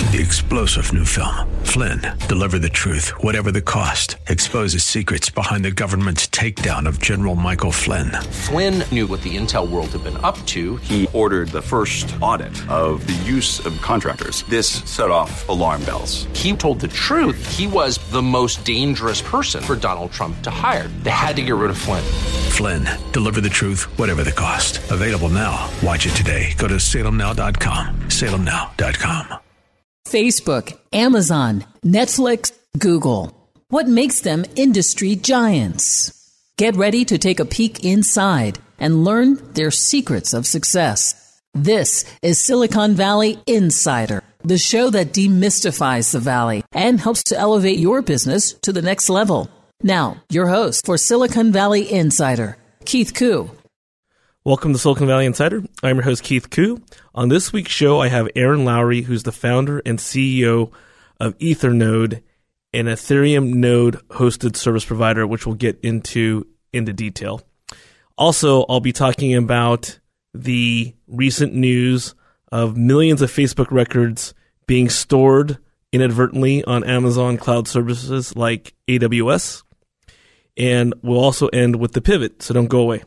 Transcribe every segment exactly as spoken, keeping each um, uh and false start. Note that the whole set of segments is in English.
The explosive new film, Flynn, deliver the truth, whatever the cost, exposes secrets behind the government's takedown of General Michael Flynn. Flynn knew what the intel world had been up to. He ordered the first audit of the use of contractors. This set off alarm bells. He told the truth. He was the most dangerous person for Donald Trump to hire. They had to get rid of Flynn. Flynn, deliver the truth, whatever the cost. Available now. Watch it today. Go to salem now dot com. salem now dot com. Facebook, Amazon, Netflix, Google. What makes them industry giants? Get ready to take a peek inside and learn their secrets of success. This is Silicon Valley Insider, the show that demystifies the Valley and helps to elevate your business to the next level. Now, your host for Silicon Valley Insider, Keith Koo. Welcome to Silicon Valley Insider. I'm your host, Keith Koo. On this week's show, I have Aaron Lowry, who's the founder and C E O of Ethernode, an Ethereum node hosted service provider, which we'll get into into detail. Also, I'll be talking about the recent news of millions of Facebook records being stored inadvertently on Amazon cloud services like A W S. And we'll also end with the pivot, so don't go away.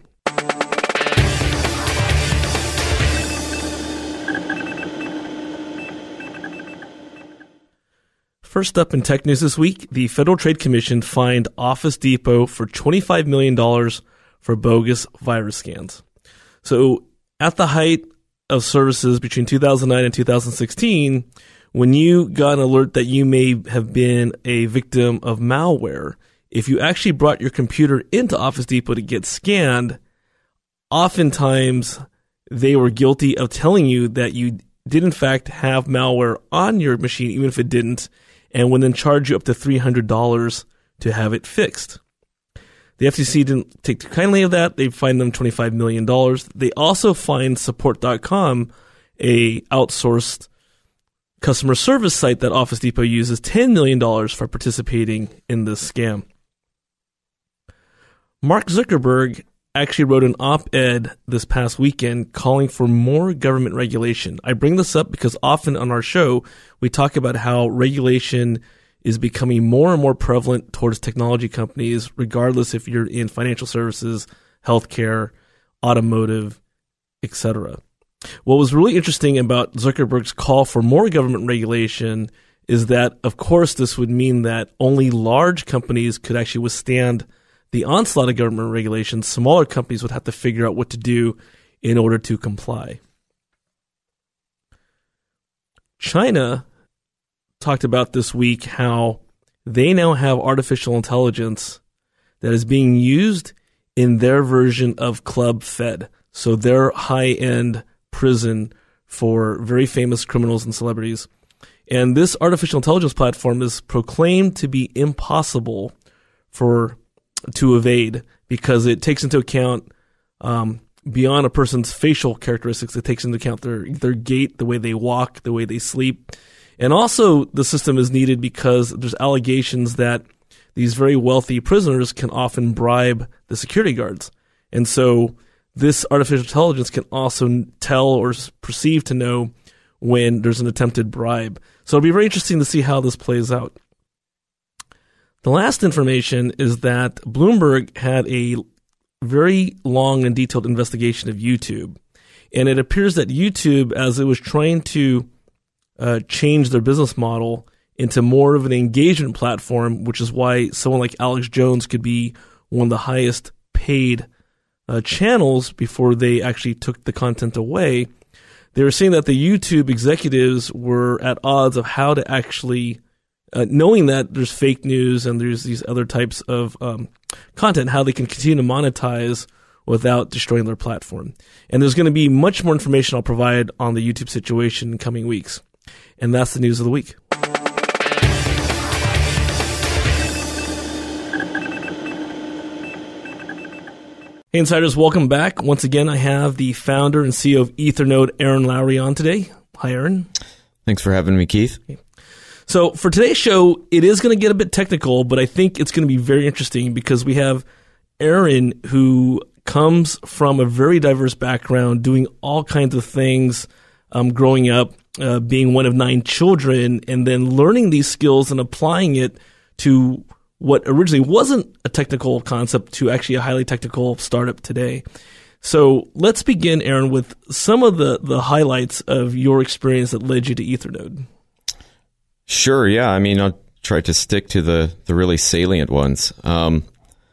First up in tech news this week, the Federal Trade Commission fined Office Depot for twenty-five million dollars for bogus virus scans. So at the height of services between two thousand nine and two thousand sixteen, when you got an alert that you may have been a victim of malware, if you actually brought your computer into Office Depot to get scanned, oftentimes they were guilty of telling you that you did in fact have malware on your machine, even if it didn't, and would then charge you up to three hundred dollars to have it fixed. The F T C didn't take too kindly of that. They fined them twenty-five million dollars. They also fined Support dot com, a outsourced customer service site that Office Depot uses, ten million dollars for participating in this scam. Mark Zuckerberg actually wrote an op-ed this past weekend calling for more government regulation. I bring this up because often on our show, we talk about how regulation is becoming more and more prevalent towards technology companies, regardless if you're in financial services, healthcare, automotive, et cetera. What was really interesting about Zuckerberg's call for more government regulation is that, of course, this would mean that only large companies could actually withstand the onslaught of government regulations. Smaller companies would have to figure out what to do in order to comply. China talked about this week how they now have artificial intelligence that is being used in their version of Club Fed, so their high-end prison for very famous criminals and celebrities. And this artificial intelligence platform is proclaimed to be impossible for to evade because it takes into account um, beyond a person's facial characteristics. It takes into account their their gait, the way they walk, the way they sleep. And also the system is needed because there's allegations that these very wealthy prisoners can often bribe the security guards. And so this artificial intelligence can also tell or perceive to know when there's an attempted bribe. So it'll be very interesting to see how this plays out. The last information is that Bloomberg had a very long and detailed investigation of YouTube. And it appears that YouTube, as it was trying to uh, change their business model into more of an engagement platform, which is why someone like Alex Jones could be one of the highest paid uh, channels before they actually took the content away, they were saying that the YouTube executives were at odds of how to actually Uh, knowing that there's fake news and there's these other types of um, content, how they can continue to monetize without destroying their platform. And there's going to be much more information I'll provide on the YouTube situation in coming weeks. And that's the news of the week. Hey, Insiders, welcome back. Once again, I have the founder and C E O of Ethernode, Aaron Lowry, on today. Hi, Aaron. Thanks for having me, Keith. Okay. So for today's show, it is going to get a bit technical, but I think it's going to be very interesting because we have Aaron, who comes from a very diverse background, doing all kinds of things um, growing up. uh, being one of nine children and then learning these skills and applying it to what originally wasn't a technical concept to actually a highly technical startup today. So let's begin, Aaron, with some of the, the highlights of your experience that led you to Ethernode. Sure, yeah. I mean, I'll try to stick to the, the really salient ones. Um,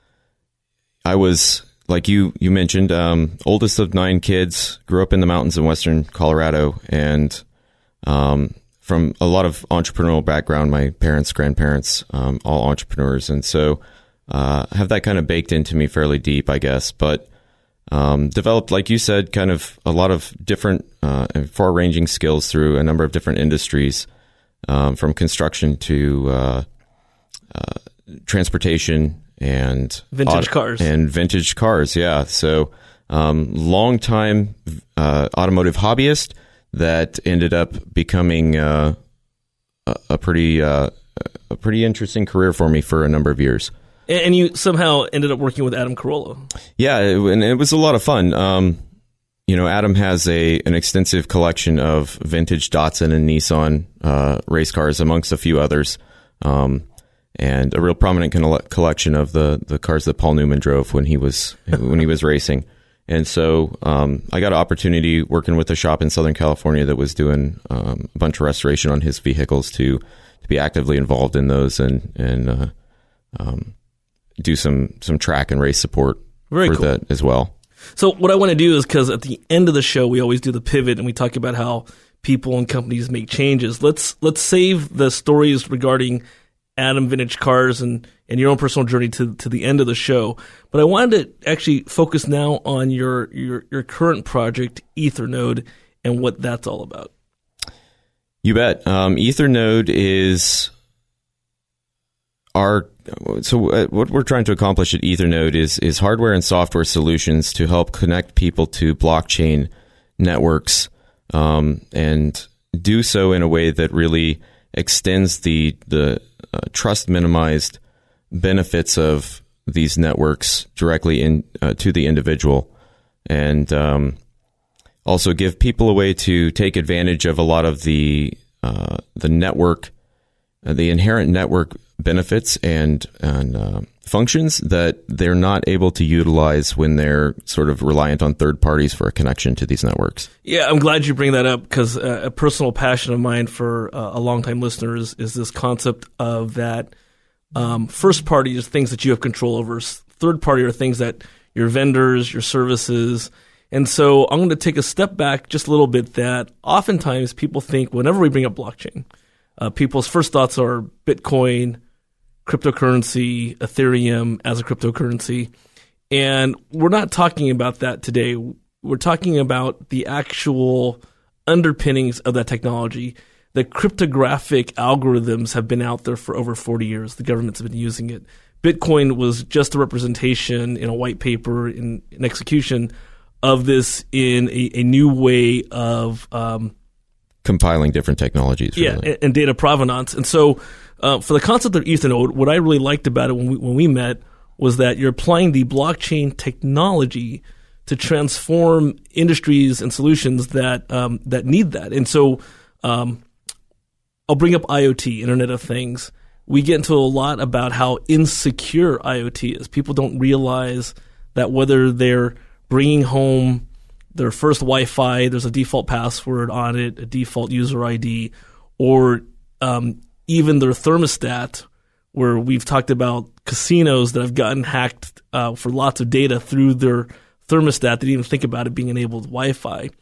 I was, like you, you mentioned, um, oldest of nine kids, grew up in the mountains in western Colorado, and um, from a lot of entrepreneurial background, my parents, grandparents, um, all entrepreneurs. And so uh, have that kind of baked into me fairly deep, I guess. But um, developed, like you said, kind of a lot of different uh, and far-ranging skills through a number of different industries, um, from construction to uh, uh, transportation and vintage auto- cars. And vintage cars, yeah. So um, long-time uh, automotive hobbyist that ended up becoming uh, a, a pretty uh, a pretty interesting career for me for a number of years. And you somehow ended up working with Adam Carolla. Yeah, it, and it was a lot of fun. Um, you know, Adam has a an extensive collection of vintage Datsun and Nissan uh, race cars, amongst a few others, um, and a real prominent coll- collection of the, the cars that Paul Newman drove when he was when he was racing. And so um, I got an opportunity working with a shop in Southern California that was doing um, a bunch of restoration on his vehicles to to be actively involved in those and and uh, um, do some some track and race support Very for cool. that as well. So what I want to do is, because at the end of the show we always do the pivot and we talk about how people and companies make changes. Let's let's save the stories regarding Adam Vintage Cars and, and your own personal journey to, to the end of the show. But I wanted to actually focus now on your, your, your current project, Ethernode, and what that's all about. You bet. Um, Ethernode is our... So uh, what we're trying to accomplish at Ethernode is, is hardware and software solutions to help connect people to blockchain networks, um, and do so in a way that really extends the the uh, trust minimized benefits of these networks directly in uh, to the individual, and um, also give people a way to take advantage of a lot of the uh, the network, uh, the inherent network benefits and and uh, functions that they're not able to utilize when they're sort of reliant on third parties for a connection to these networks. Yeah, I'm glad you bring that up, because uh, a personal passion of mine for uh, a longtime listener is, is this concept of that um, first party is things that you have control over. Third party are things that your vendors, your services. And so I'm going to take a step back just a little bit, that oftentimes people think whenever we bring up blockchain, uh, people's first thoughts are Bitcoin, cryptocurrency, Ethereum as a cryptocurrency. And we're not talking about that today. We're talking about the actual underpinnings of that technology. The cryptographic algorithms have been out there for over forty years. The government's been using it. Bitcoin was just a representation in a white paper in, in execution of this in a, a new way of um, compiling different technologies. Yeah, really. and, and data provenance. And so uh, for the concept of Ethernode, what I really liked about it when we, when we met was that you're applying the blockchain technology to transform industries and solutions that um, that need that. And so um, I'll bring up IoT, Internet of Things. We get into a lot about how insecure IoT is. People don't realize that whether they're bringing home their first Wi-Fi, there's a default password on it, a default user I D, or um, even their thermostat, where we've talked about casinos that have gotten hacked uh, for lots of data through their thermostat. They didn't even think about it being enabled Wi-Fi.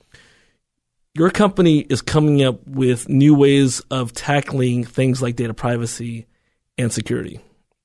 Your company is coming up with new ways of tackling things like data privacy and security.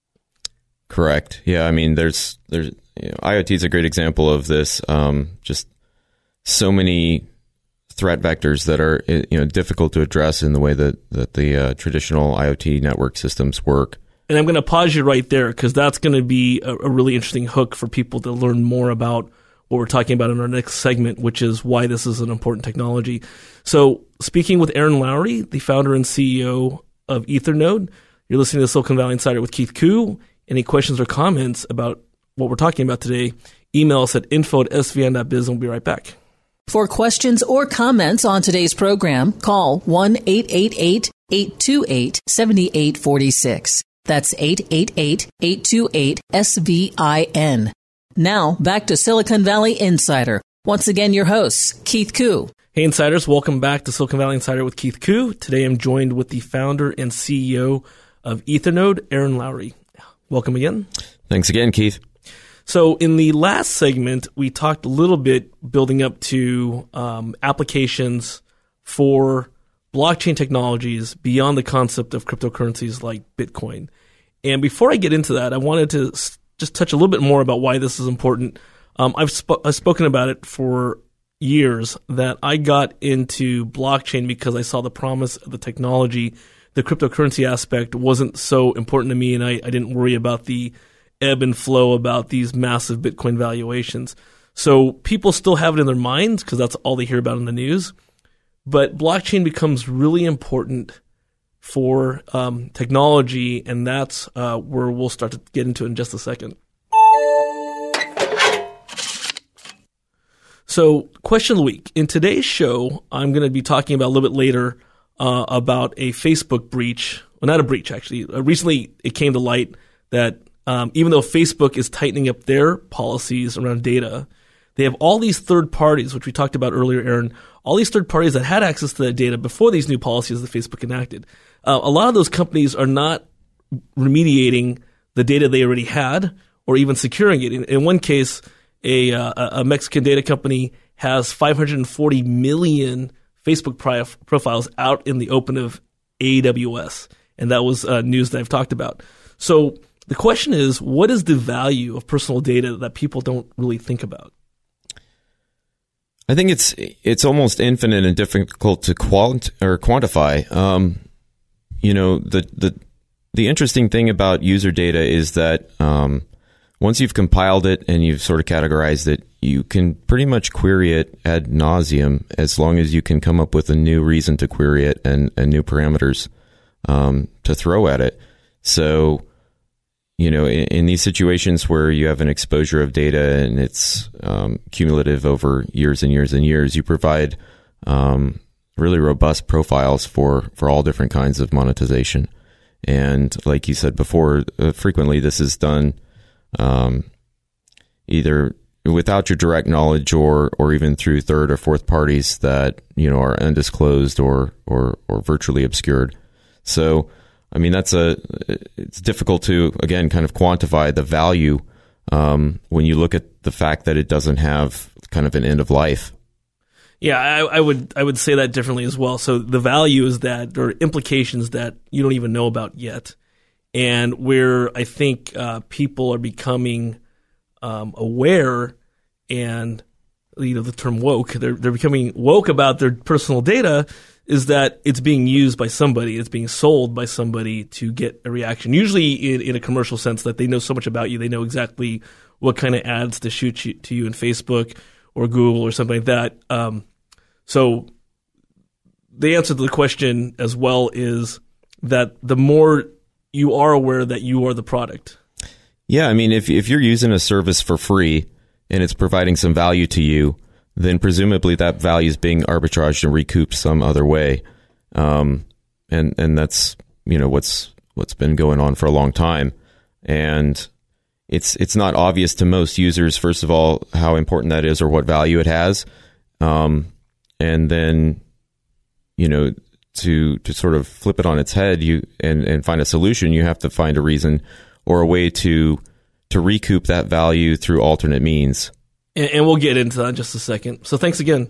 Correct. Yeah, I mean, there's there's you know, IoT is a great example of this. Um, just so many threat vectors that are you know difficult to address in the way that that the uh, traditional IoT network systems work. And I'm going to pause you right there, because that's going to be a, a really interesting hook for people to learn more about what we're talking about in our next segment, which is why this is an important technology. So speaking with Aaron Lowry, the founder and C E O of Ethernode, you're listening to Silicon Valley Insider with Keith Koo. Any questions or comments about what we're talking about today, email us at info at s v n dot biz, and we'll be right back. For questions or comments on today's program, call one eight eight eight, eight two eight, seven eight four six. That's eight eight eight, eight two eight, S V I N. Now, back to Silicon Valley Insider. Once again, your host, Keith Koo. Hey, Insiders. Welcome back to Silicon Valley Insider with Keith Koo. Today, I'm joined with the founder and C E O of Ethernode, Aaron Lowry. Welcome again. Thanks again, Keith. So in the last segment, we talked a little bit building up to um, applications for blockchain technologies beyond the concept of cryptocurrencies like Bitcoin. And before I get into that, I wanted to s- just touch a little bit more about why this is important. Um, I've, sp- I've spoken about it for years that I got into blockchain because I saw the promise of the technology. The cryptocurrency aspect wasn't so important to me, and I, I didn't worry about the ebb and flow about these massive Bitcoin valuations. So people still have it in their minds because that's all they hear about in the news. But blockchain becomes really important for um, technology, and that's uh, where we'll start to get into it in just a second. So, question of the week. In today's show, I'm going to be talking about a little bit later uh, about a Facebook breach. Well, not a breach, actually. Uh, recently, it came to light that Um, even though Facebook is tightening up their policies around data, they have all these third parties, which we talked about earlier, Aaron, all these third parties that had access to that data before these new policies that Facebook enacted. Uh, a lot of those companies are not remediating the data they already had or even securing it. In, in one case, a, uh, a Mexican data company has five hundred forty million Facebook pri- profiles out in the open of A W S, and that was uh, news that I've talked about. So the question is, what is the value of personal data that people don't really think about? I think it's it's almost infinite and difficult to quant or quantify. Um, you know, the the the interesting thing about user data is that um, once you've compiled it and you've sort of categorized it, you can pretty much query it ad nauseum as long as you can come up with a new reason to query it and, and new parameters um, to throw at it. So, you know, in, in these situations where you have an exposure of data and it's um, cumulative over years and years and years, you provide um, really robust profiles for, for all different kinds of monetization. And like you said before, uh, frequently this is done um, either without your direct knowledge or or even through third or fourth parties that, you know, are undisclosed or or, or virtually obscured. So, I mean, that's a, it's difficult to, again, kind of quantify the value um, when you look at the fact that it doesn't have kind of an end of life. Yeah, I, I would I would say that differently as well. So the value is that there are implications that you don't even know about yet, and where I think uh, people are becoming um, aware, and you know the term woke, they're they're becoming woke about their personal data. Is that it's being used by somebody, it's being sold by somebody to get a reaction, usually in, in a commercial sense that they know so much about you, they know exactly what kind of ads to shoot you, to you in Facebook or Google or something like that. Um, so the answer to the question as well is that the more you are aware that you are the product. Yeah, I mean, if if you're using a service for free and it's providing some value to you, then presumably that value is being arbitraged and recouped some other way. Um, and, and that's, you know, what's, what's been going on for a long time. And it's, it's not obvious to most users, first of all, how important that is or what value it has. Um, and then, you know, to, to sort of flip it on its head, you, and, and find a solution, you have to find a reason or a way to, to recoup that value through alternate means. And, and we'll get into that in just a second. So thanks again.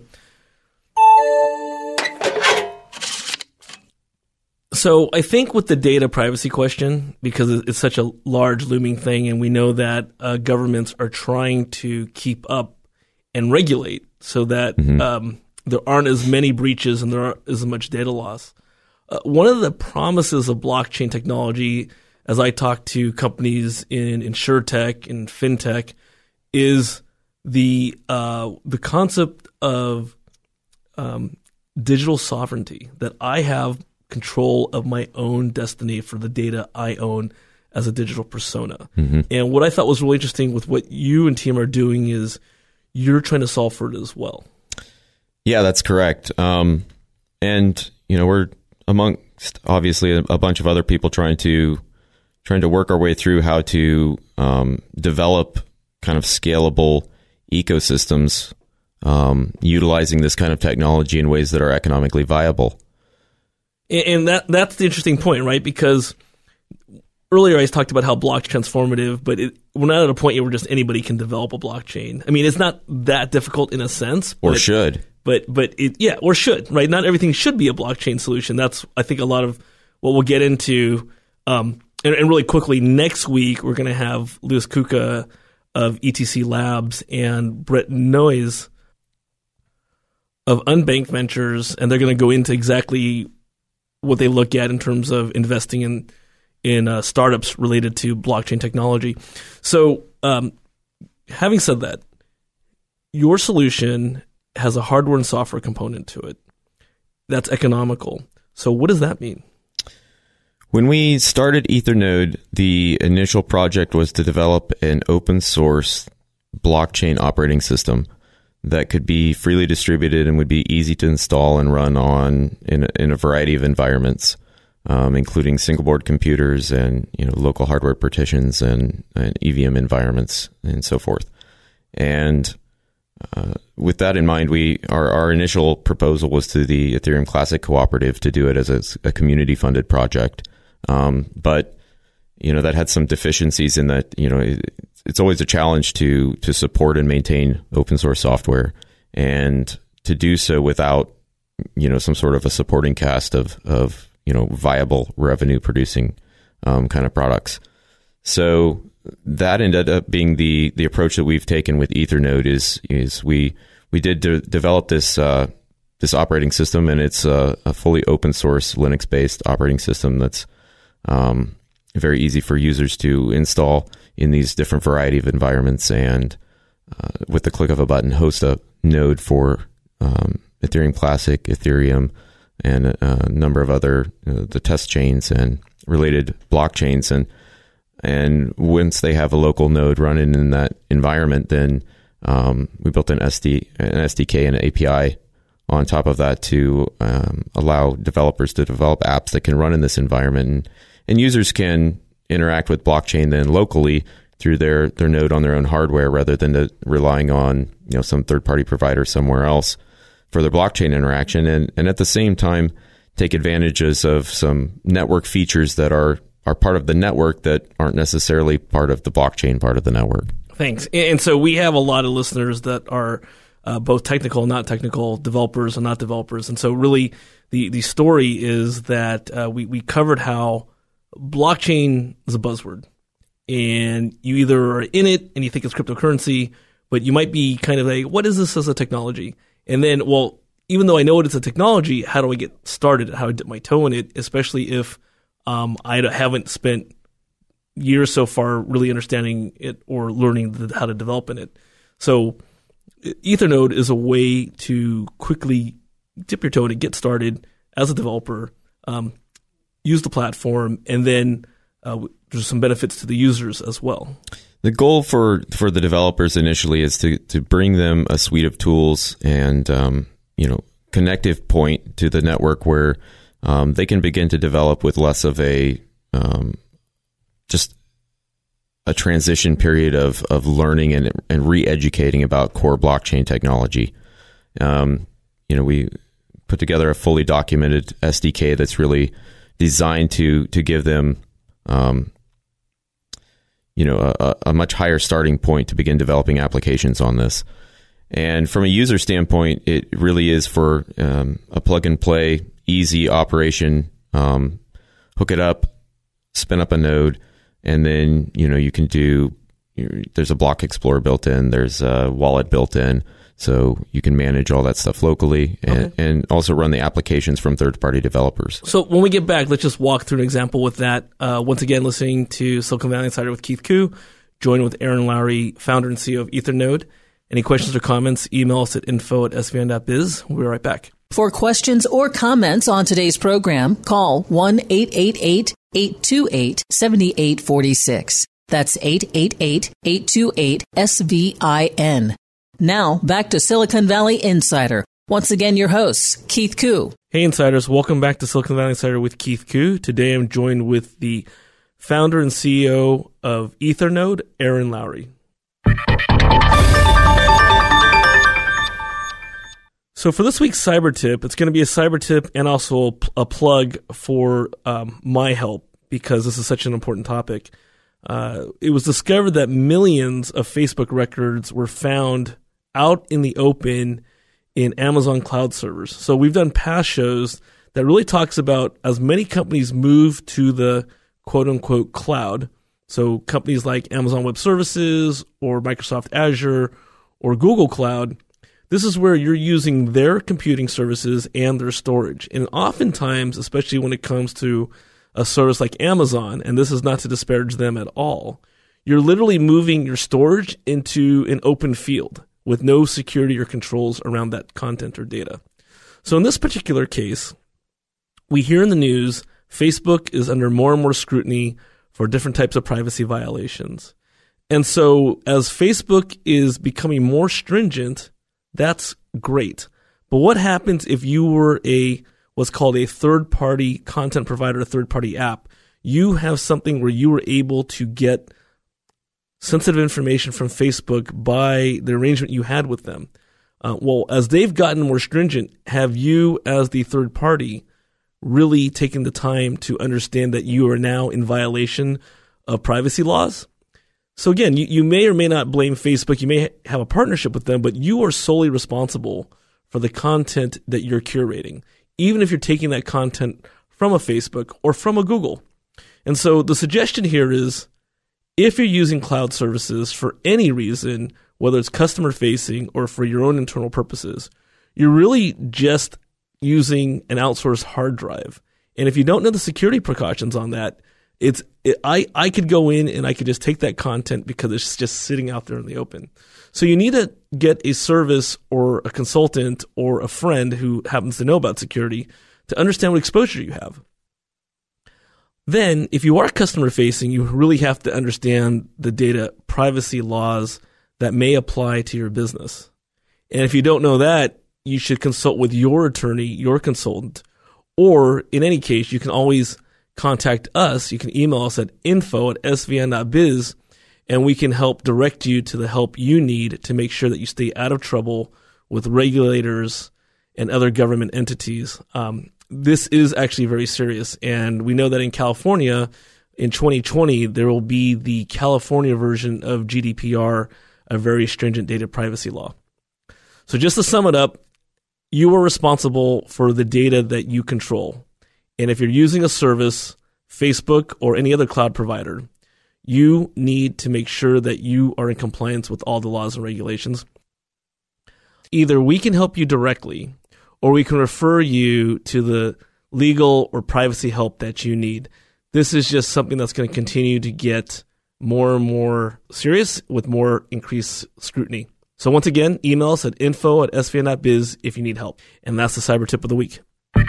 So I think with the data privacy question, because it's such a large looming thing, and we know that uh, governments are trying to keep up and regulate so that mm-hmm. um, there aren't as many breaches and there aren't as much data loss. Uh, one of the promises of blockchain technology, as I talk to companies in insurtech and fintech, is the uh, the concept of um, digital sovereignty, that I have control of my own destiny for the data I own as a digital persona. Mm-hmm. And what I thought was really interesting with what you and team are doing is you're trying to solve for it as well. Yeah, that's correct. Um, and, you know, we're amongst obviously a, a bunch of other people trying to trying to work our way through how to um, develop kind of scalable ecosystems um, utilizing this kind of technology in ways that are economically viable. And that that's the interesting point, right? Because earlier I talked about how blockchain transformative, but it, we're not at a point yet where just anybody can develop a blockchain. I mean, it's not that difficult in a sense. Or but, should. But, but it, yeah, or should, right? Not everything should be a blockchain solution. That's, I think, a lot of what we'll get into. Um, and, and really quickly, next week, we're going to have Louis Kuka of E T C Labs and Brett Noyes of Unbanked Ventures, and they're going to go into exactly what they look at in terms of investing in in uh, startups related to blockchain technology. So, um, having said that, your solution has a hardware and software component to it that's economical. So, what does that mean? When we started Ethernode, the initial project was to develop an open source blockchain operating system that could be freely distributed and would be easy to install and run on in a, in a variety of environments, um, including single board computers and you know local hardware partitions and, and E V M environments and so forth. And uh, with that in mind, we our, our initial proposal was to the Ethereum Classic Cooperative to do it as a, a community funded project. Um, but you know that had some deficiencies in that you know. It, It's always a challenge to to support and maintain open source software, and to do so without you know some sort of a supporting cast of of you know viable revenue producing um, kind of products. So that ended up being the the approach that we've taken with Ethernode. Is is we we did de- develop this uh, this operating system, and it's a, a fully open source Linux based operating system that's um, very easy for users to install in these different variety of environments, and uh, with the click of a button, host a node for um, Ethereum Classic, Ethereum, and a, a number of other uh, the test chains and related blockchains. And and once they have a local node running in that environment, then um, we built an S D an S D K and an A P I on top of that to um, allow developers to develop apps that can run in this environment, and, and users can interact with blockchain then locally through their, their node on their own hardware rather than to relying on you know some third party provider somewhere else for their blockchain interaction, and, and at the same time take advantages of some network features that are, are part of the network that aren't necessarily part of the blockchain part of the network. Thanks. And so we have a lot of listeners that are uh, both technical and not technical, developers and not developers. And so really the, the story is that uh, we, we covered how blockchain is a buzzword, and you either are in it and you think it's cryptocurrency, but you might be kind of like, what is this as a technology? And then, well, even though I know it is a technology, how do I get started? How do I dip my toe in it, especially if um, I haven't spent years so far really understanding it or learning the, how to develop in it. So Ethernode is a way to quickly dip your toe in it, get started as a developer, um, use the platform, and then uh, there's some benefits to the users as well. The goal for, for the developers initially is to, to bring them a suite of tools and um, you know connective point to the network where um, they can begin to develop with less of a um, just a transition period of of learning and and re-educating about core blockchain technology. Um, you know, we put together a fully documented S D K that's really designed to to give them, um, you know, a, a much higher starting point to begin developing applications on this. And from a user standpoint, it really is for um, a plug and play, easy operation. Um, hook it up, spin up a node, and then you know you can do. There's a block explorer built in. There's a wallet built in. So you can manage all that stuff locally and, okay. and also run the applications from third-party developers. So when we get back, let's just walk through an example with that. Uh, once again, listening to Silicon Valley Insider with Keith Koo, joined with Aaron Lowry, founder and C E O of Ethernode. Any questions or comments, email us at info at s v n dot biz. We'll be right back. For questions or comments on today's program, call one eight eight eight, eight two eight, seven eight four six. That's eight eight eight, eight two eight, S V I N. Now, back to Silicon Valley Insider Once again, your host, Keith Koo. Hey, Insiders. Welcome back to Silicon Valley Insider with Keith Koo. Today I'm joined with the founder and C E O of Ethernode, Aaron Lowry. So for this week's cyber tip, it's going to be a cyber tip and also a plug for um, my help, because this is such an important topic. Uh, it was discovered that millions of Facebook records were found out in the open in Amazon cloud servers. So we've done past shows that really talks about, as many companies move to the quote-unquote cloud, so companies like Amazon Web Services or Microsoft Azure or Google Cloud, this is where you're using their computing services and their storage. And oftentimes, especially when it comes to a service like Amazon, and this is not to disparage them at all, you're literally moving your storage into an open field with no security or controls around that content or data. So in this particular case, we hear in the news Facebook is under more and more scrutiny for different types of privacy violations. And so as Facebook is becoming more stringent, that's great. But what happens if you were a what's called a third-party content provider, a third-party app? You have something where you were able to get sensitive information from Facebook by the arrangement you had with them. Uh, well, as they've gotten more stringent, have you, as the third party, really taken the time to understand that you are now in violation of privacy laws? So again, you, you may or may not blame Facebook. You may ha- have a partnership with them, but you are solely responsible for the content that you're curating, even if you're taking that content from a Facebook or from a Google. And so the suggestion here is, if you're using cloud services for any reason, whether it's customer-facing or for your own internal purposes, you're really just using an outsourced hard drive. And if you don't know the security precautions on that, it's it, I, I could go in and I could just take that content because it's just sitting out there in the open. So you need to get a service or a consultant or a friend who happens to know about security to understand what exposure you have. Then, if you are customer-facing, you really have to understand the data privacy laws that may apply to your business. And if you don't know that, you should consult with your attorney, your consultant, or in any case, you can always contact us. You can email us at info at s v n dot biz, and we can help direct you to the help you need to make sure that you stay out of trouble with regulators and other government entities. Um, This is actually very serious, and we know that in California, in twenty twenty, there will be the California version of G D P R, a very stringent data privacy law. So just to sum it up, you are responsible for the data that you control. And if you're using a service, Facebook or any other cloud provider, you need to make sure that you are in compliance with all the laws and regulations. Either we can help you directly, or we can refer you to the legal or privacy help that you need. This is just something that's going to continue to get more and more serious with more increased scrutiny. So once again, email us at info at s v n dot biz if you need help. And that's the cyber tip of the week.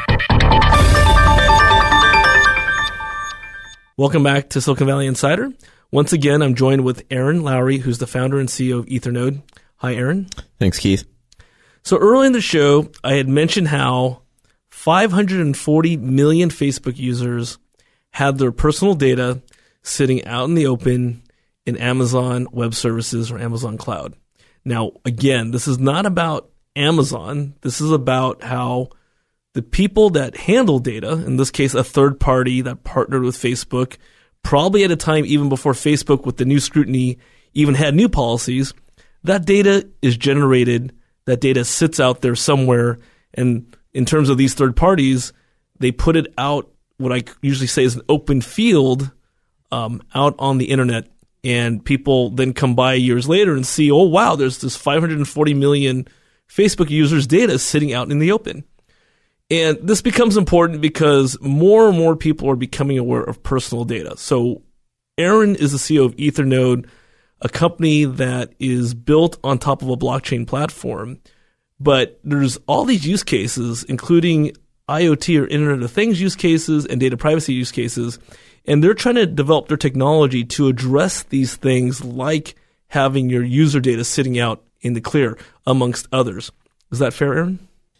Welcome back to Silicon Valley Insider. Once again, I'm joined with Aaron Lowry, who's the founder and C E O of Ethernode. Hi, Aaron. Thanks, Keith. So early in the show, I had mentioned how five hundred forty million Facebook users had their personal data sitting out in the open in Amazon Web Services or Amazon Cloud. Now, again, this is not about Amazon. This is about how the people that handle data, in this case, a third party that partnered with Facebook, probably at a time even before Facebook with the new scrutiny even had new policies, that data is generated. That data sits out there somewhere, and in terms of these third parties, they put it out, what I usually say is an open field, um, out on the internet, and people then come by years later and see, oh, wow, there's this five hundred forty million Facebook users' data sitting out in the open. And this becomes important because more and more people are becoming aware of personal data. So Aaron is the C E O of Ethernode, a company that is built on top of a blockchain platform, but there's all these use cases, including IoT or Internet of Things use cases and data privacy use cases, and they're trying to develop their technology to address these things like having your user data sitting out in the clear, amongst others. Is that fair, Aaron?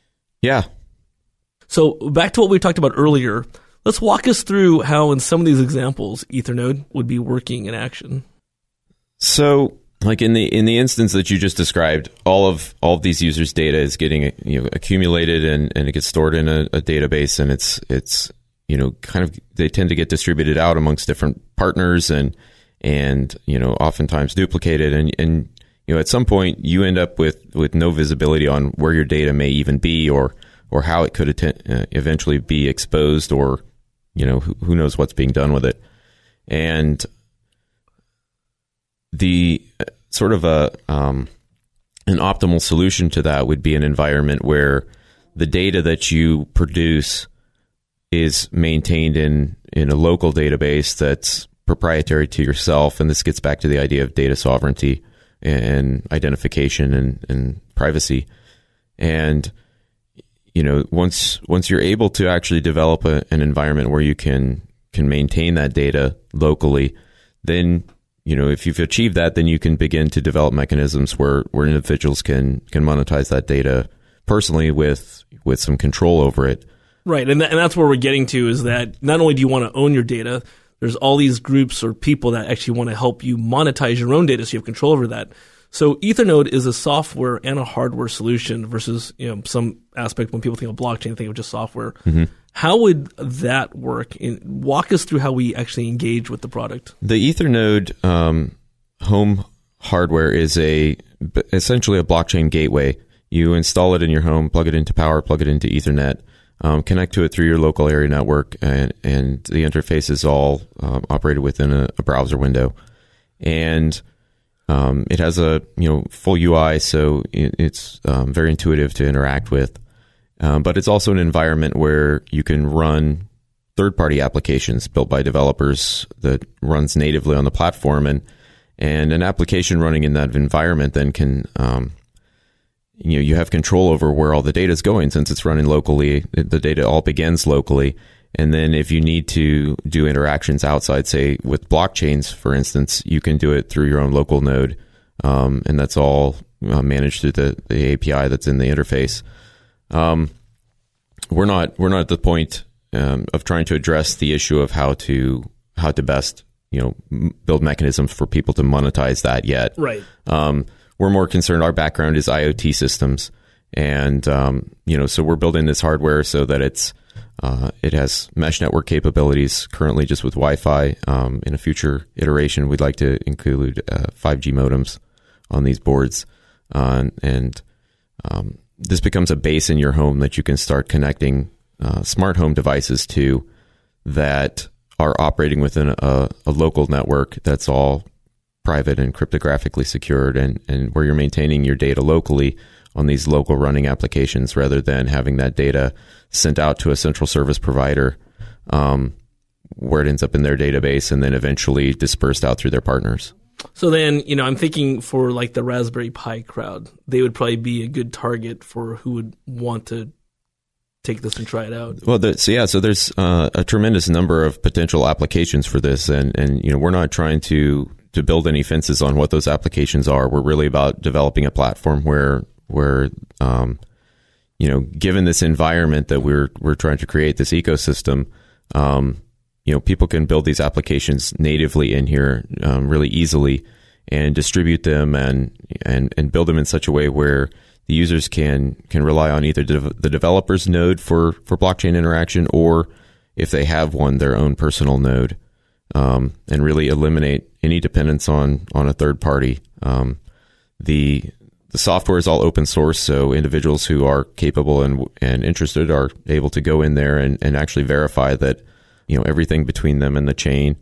Yeah. So back to what we talked about earlier, let's walk us through how in some of these examples Ethernode would be working in action. So, like in the in the instance that you just described, all of all of these users' data is getting you know accumulated and, and it gets stored in a, a database, and it's it's you know kind of they tend to get distributed out amongst different partners and and you know oftentimes duplicated, and and you know at some point you end up with, with no visibility on where your data may even be, or or how it could atten- uh, eventually be exposed, or you know who, who knows what's being done with it. And the uh, sort of a um, an optimal solution to that would be an environment where the data that you produce is maintained in in a local database that's proprietary to yourself. And this gets back to the idea of data sovereignty and identification and, and privacy. And you know, once once you're able to actually develop a, an environment where you can can maintain that data locally, then you know if you've achieved that, then you can begin to develop mechanisms where, where individuals can can monetize that data personally with with some control over it. Right, and, th- and that's where we're getting to, is that not only do you want to own your data, there's all these groups or people that actually want to help you monetize your own data so you have control over that. So Ethernode is a software and a hardware solution versus you know some aspect when people think of blockchain, they think of just software. Mm-hmm. How would that work? In, walk us through how we actually engage with the product. The Ethernode um, home hardware is a essentially a blockchain gateway. You install it in your home, plug it into power, plug it into Ethernet, um, connect to it through your local area network, and, and the interface is all um, operated within a, a browser window. And Um, it has a you know full U I, so it, it's um, very intuitive to interact with. Um, but it's also an environment where you can run third-party applications built by developers that runs natively on the platform, and and an application running in that environment then can um, you know you have control over where all the data is going, since it's running locally. The data all begins locally. And then if you need to do interactions outside, say with blockchains, for instance, you can do it through your own local node. Um, and that's all uh, managed through the, the A P I that's in the interface. Um, we're not we're not at the point um, of trying to address the issue of how to how to best you know m- build mechanisms for people to monetize that yet. Right. Um, we're more concerned. Our background is IoT systems, and um, you know so we're building this hardware so that it's Uh, it has mesh network capabilities currently just with Wi-Fi. Um, in a future iteration, we'd like to include uh, five G modems on these boards. Uh, and um, this becomes a base in your home that you can start connecting uh, smart home devices to that are operating within a, a local network that's all private and cryptographically secured, and, and where you're maintaining your data locally on these local running applications rather than having that data sent out to a central service provider um, where it ends up in their database and then eventually dispersed out through their partners. So then, you know, I'm thinking for like the Raspberry Pi crowd, they would probably be a good target for who would want to take this and try it out. Well, the, so yeah, so there's uh, a tremendous number of potential applications for this, and, and you know, we're not trying to to build any fences on what those applications are. We're really about developing a platform where where um, you know, given this environment that we're we're trying to create, this ecosystem, um, you know, people can build these applications natively in here um, really easily and distribute them and and and build them in such a way where the users can can rely on either de- the developer's node for for blockchain interaction, or if they have one, their own personal node, um, and really eliminate any dependence on on a third party. Um, the The software is all open source, so individuals who are capable and and interested are able to go in there and, and actually verify that you know everything between them and the chain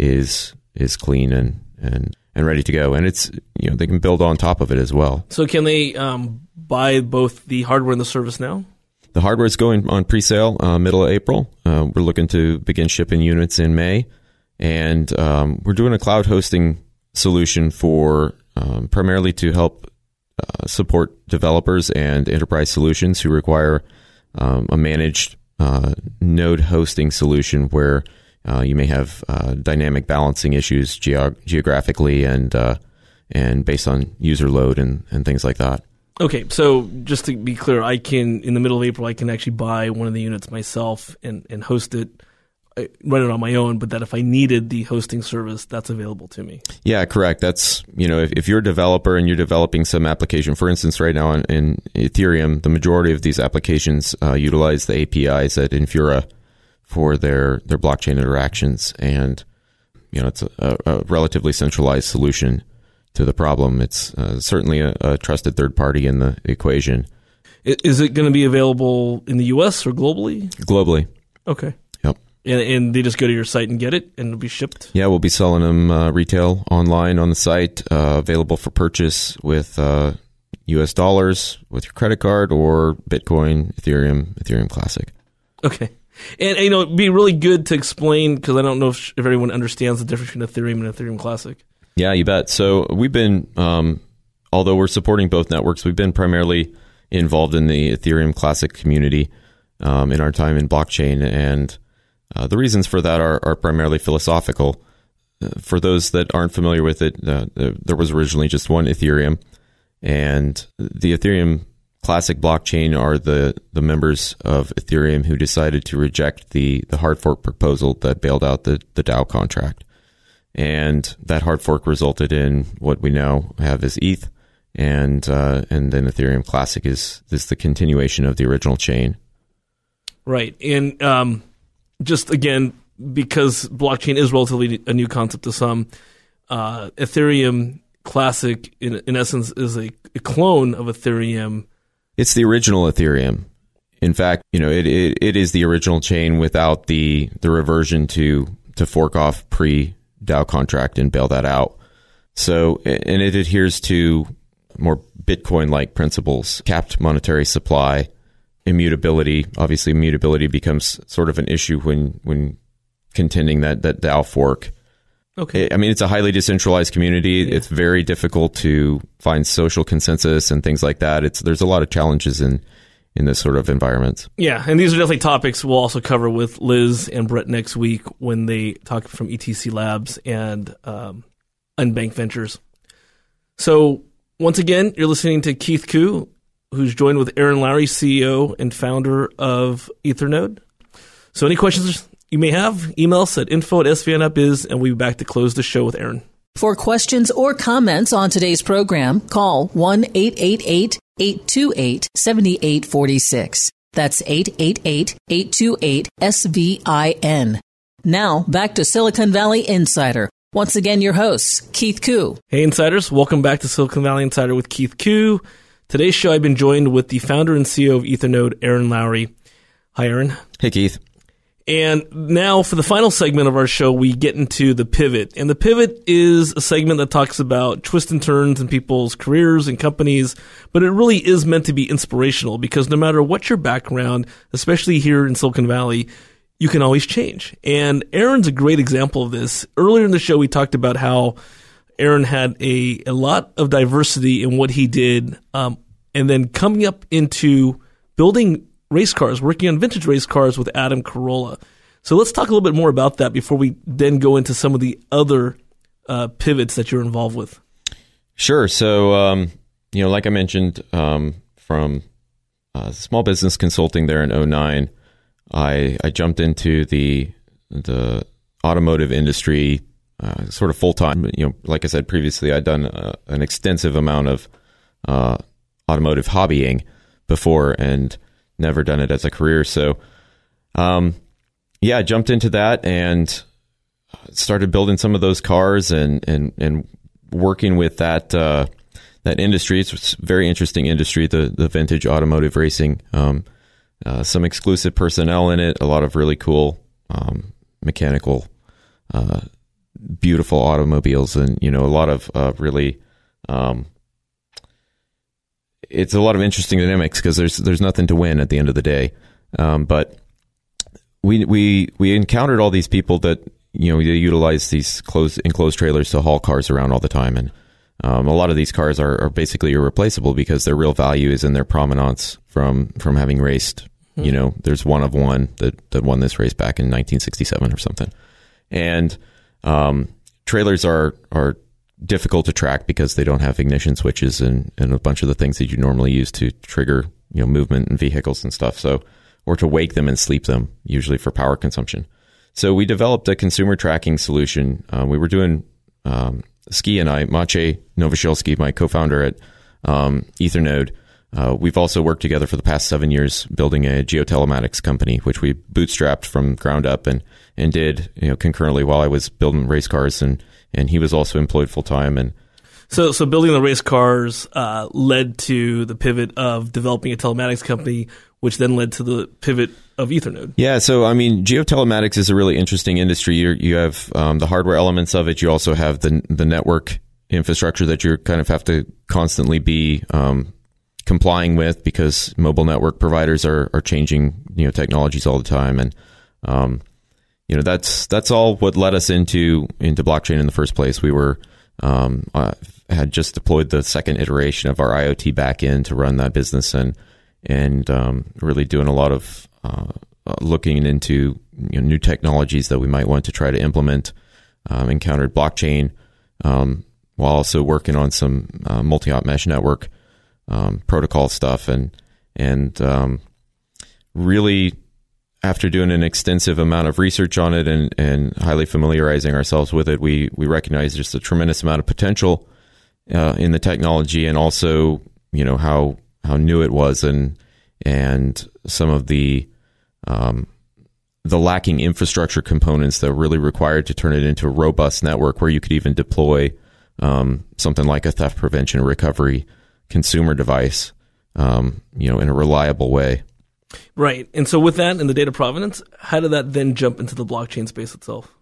is is clean and, and, and ready to go. And it's you know they can build on top of it as well. So can they um, buy both the hardware and the service now? The hardware is going on pre-sale uh, middle of April. Uh, we're looking to begin shipping units in May, and um, we're doing a cloud hosting solution for um, primarily to help Uh, support developers and enterprise solutions who require um, a managed uh, node hosting solution where uh, you may have uh, dynamic balancing issues geog- geographically and uh, and based on user load and, and things like that. Okay, so just to be clear, I can, in the middle of April, I can actually buy one of the units myself and, and host it, I run it on my own, but that if I needed the hosting service, that's available to me. Yeah, correct. That's, you know, if, if you're a developer and you're developing some application, for instance, right now in, in Ethereum, the majority of these applications uh, utilize the A P Is at Infura for their, their blockchain interactions. And, you know, it's a, a relatively centralized solution to the problem. It's uh, certainly a, a trusted third party in the equation. Is it going to be available in the U S or globally? Globally. Okay. Yep. And, and they just go to your site and get it, and it'll be shipped? Yeah, we'll be selling them uh, retail online on the site, uh, available for purchase with uh, U S dollars with your credit card or Bitcoin, Ethereum, Ethereum Classic. Okay. And, you know, it'd be really good to explain, because I don't know if, if everyone understands the difference between Ethereum and Ethereum Classic. Yeah, you bet. So we've been, um, although we're supporting both networks, we've been primarily involved in the Ethereum Classic community um, in our time in blockchain. And uh, the reasons for that are, are primarily philosophical. Uh, for those that aren't familiar with it, uh, there was originally just one Ethereum. And the Ethereum Classic blockchain are the, the members of Ethereum who decided to reject the, the hard fork proposal that bailed out the, the DAO contract. And that hard fork resulted in what we now have as E T H, and uh, and then Ethereum Classic is is the continuation of the original chain. Right, and um, just again, because blockchain is relatively a new concept to some, uh, Ethereum Classic, in in essence, is a, a clone of Ethereum. It's the original Ethereum. In fact, you know, it it, it is the original chain without the the reversion to to fork off pre DAO contract and bail that out. So, and it adheres to more Bitcoin-like principles, capped monetary supply, immutability. Obviously, immutability becomes sort of an issue when when contending that that DAO fork. Okay. I mean, it's a highly decentralized community. Yeah. It's very difficult to find social consensus and things like that. It's there's a lot of challenges in in this sort of environment. Yeah, and these are definitely topics we'll also cover with Liz and Brett next week when they talk from E T C Labs and um, Unbanked Ventures. So, once again, you're listening to Keith Koo, who's joined with Aaron Lowry, C E O and founder of Ethernode. So, any questions you may have, email us at info at s v n up biz, and we'll be back to close the show with Aaron. For questions or comments on today's program, call one eight eight eight, eight two eight, seven eight four six. That's eight eight eight, eight two eight, S V I N. Now, back to Silicon Valley Insider. Once again, your hosts, Keith Koo. Hey, Insiders. Welcome back to Silicon Valley Insider with Keith Koo. Today's show, I've been joined with the founder and C E O of Ethernode, Aaron Lowry. Hi, Aaron. Hey, Keith. And now for the final segment of our show, we get into the pivot. And the pivot is a segment that talks about twists and turns in people's careers and companies, but it really is meant to be inspirational because no matter what your background, especially here in Silicon Valley, you can always change. And Aaron's a great example of this. Earlier in the show, we talked about how Aaron had a, a lot of diversity in what he did, um, and then coming up into building race cars, working on vintage race cars with Adam Carolla. So let's talk a little bit more about that before we then go into some of the other uh, pivots that you're involved with. Sure. So, um, you know, like I mentioned, um, from uh, small business consulting there in oh nine, I, I jumped into the the automotive industry uh, sort of full time. You know, like I said previously, I'd done uh, an extensive amount of uh, automotive hobbying before, and never done it as a career. So, um, yeah, I jumped into that and started building some of those cars and, and, and working with that, uh, that industry. It's a very interesting industry, the, the vintage automotive racing, um, uh, some exclusive personnel in it, a lot of really cool, um, mechanical, uh, beautiful automobiles, and, you know, a lot of, uh, really, um, it's a lot of interesting dynamics because there's there's nothing to win at the end of the day. Um, but we we we encountered all these people that, you know, they utilize these closed enclosed trailers to haul cars around all the time, and um, a lot of these cars are, are basically irreplaceable because their real value is in their provenance from from having raced. Hmm. You know, there's one of one that that won this race back in nineteen sixty-seven or something, and um, trailers are are difficult to track because they don't have ignition switches and, and a bunch of the things that you normally use to trigger, you know, movement in vehicles and stuff. So, or to wake them and sleep them, usually for power consumption. So we developed a consumer tracking solution. Uh, we were doing, um, Ski and I, Maciej Nowosielski, my co-founder at um, Ethernode, uh, we've also worked together for the past seven years building a geotelematics company, which we bootstrapped from ground up and, and did, you know, concurrently while I was building race cars, and, and he was also employed full time. And so, so building the race cars uh, led to the pivot of developing a telematics company, which then led to the pivot of Ethernode. Yeah, so I mean, geotelematics is a really interesting industry. You're, you have um, the hardware elements of it. You also have the the network infrastructure that you kind of have to constantly be um, complying with, because mobile network providers are are changing, you know, technologies all the time, and um, you know, that's that's all what led us into into blockchain in the first place. We were um, uh, had just deployed the second iteration of our IoT backend to run that business, and and um, really doing a lot of uh, looking into, you know, new technologies that we might want to try to implement. Um, encountered blockchain um, while also working on some uh, multi-hop mesh network um, protocol stuff, and and um, really, after doing an extensive amount of research on it and, and highly familiarizing ourselves with it, we we recognized just a tremendous amount of potential uh, in the technology, and also, you know, how how new it was, and and some of the um, the lacking infrastructure components that were really required to turn it into a robust network where you could even deploy um, something like a theft prevention or recovery consumer device, um, you know, in a reliable way. Right. And so with that and the data provenance, how did that then jump into the blockchain space itself?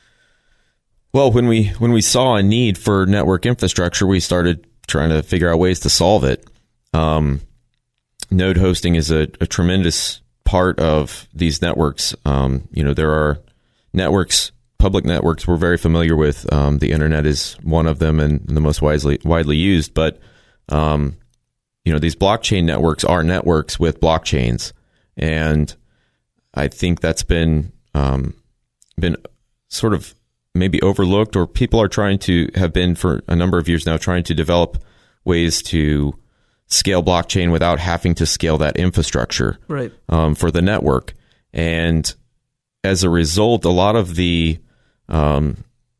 Well, when we when we saw a need for network infrastructure, we started trying to figure out ways to solve it. Um, node hosting is a, a tremendous part of these networks. Um, you know, there are networks, public networks we're very familiar with. Um, the internet is one of them, and the most widely widely used. But um, you know, these blockchain networks are networks with blockchains, and I think that's been um, been sort of maybe overlooked, or people are trying to have been for a number of years now trying to develop ways to scale blockchain without having to scale that infrastructure, right, um, for the network. And as a result, a lot of the um,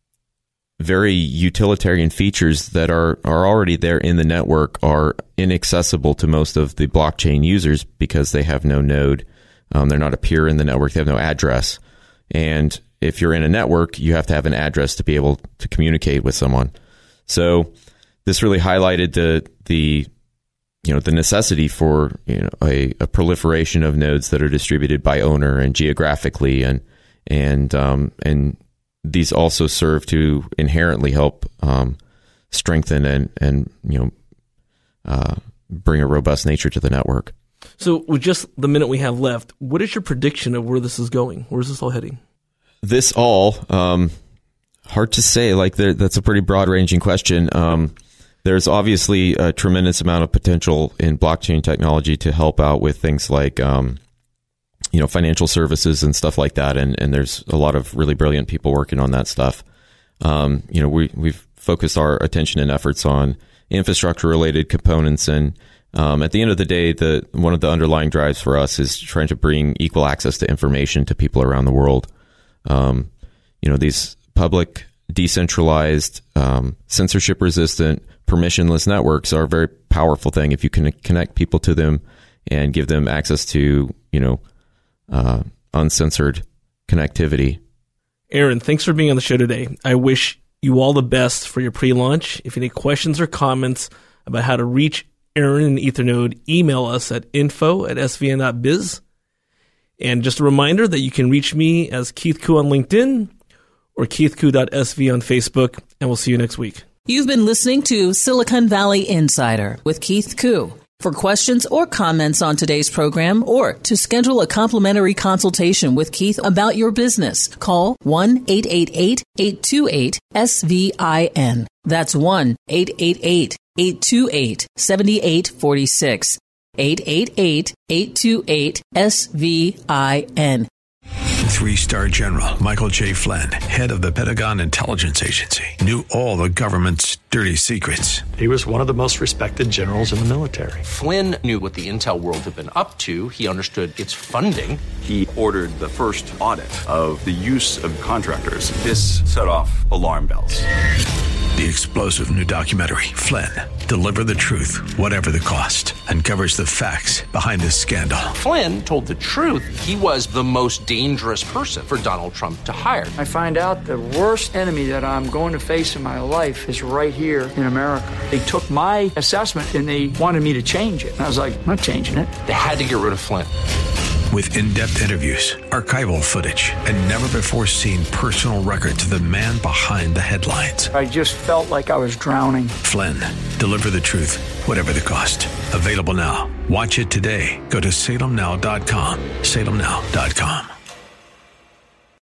very utilitarian features that are, are already there in the network are inaccessible to most of the blockchain users because they have no node. Um, they're not a peer in the network. They have no address. And if you're in a network, you have to have an address to be able to communicate with someone. So this really highlighted the the you know the necessity for, you know, a, a proliferation of nodes that are distributed by owner and geographically, and and um, and these also serve to inherently help um, strengthen and and you know uh, bring a robust nature to the network. So with just the minute we have left, what is your prediction of where this is going? Where is this all heading? This all, um, hard to say. Like, that's a pretty broad-ranging question. Um, there's obviously a tremendous amount of potential in blockchain technology to help out with things like, um, you know, financial services and stuff like that. And, and there's a lot of really brilliant people working on that stuff. Um, you know, we, we've focused our attention and efforts on infrastructure-related components, and um, at the end of the day, the one of the underlying drives for us is trying to bring equal access to information to people around the world. Um, you know, these public, decentralized, um, censorship-resistant, permissionless networks are a very powerful thing if you can connect people to them and give them access to, you know, uh, uncensored connectivity. Aaron, thanks for being on the show today. I wish you all the best for your pre-launch. If you have any questions or comments about how to reach Aaron and Ethernode, email us at info at s v n dot biz. And just a reminder that you can reach me as Keith Koo on LinkedIn or keith koo dot s v on Facebook, and we'll see you next week. You've been listening to Silicon Valley Insider with Keith Koo. For questions or comments on today's program, or to schedule a complimentary consultation with Keith about your business, call one eight eight eight, eight two eight, S V I N. That's one eight eight eight, eight two eight, seven eight four six. eight eight eight, eight two eight, S V I N. Three-star general Michael J. Flynn, head of the Pentagon Intelligence Agency, knew all the government's dirty secrets. He was one of the most respected generals in the military. Flynn knew what the intel world had been up to. He understood its funding. He ordered the first audit of the use of contractors. This set off alarm bells. The explosive new documentary, Flynn, Deliver the Truth, Whatever the Cost, uncovers the facts behind this scandal. Flynn told the truth. He was the most dangerous person for Donald Trump to hire. I find out the worst enemy that I'm going to face in my life is right here in America. They took my assessment and they wanted me to change it. And I was like, I'm not changing it. They had to get rid of Flynn. With in-depth interviews, archival footage, and never-before-seen personal records of the man behind the headlines. I just felt like I was drowning. Flynn, Deliver the Truth, Whatever the Cost. Available now. Watch it today. Go to salem now dot com. salem now dot com.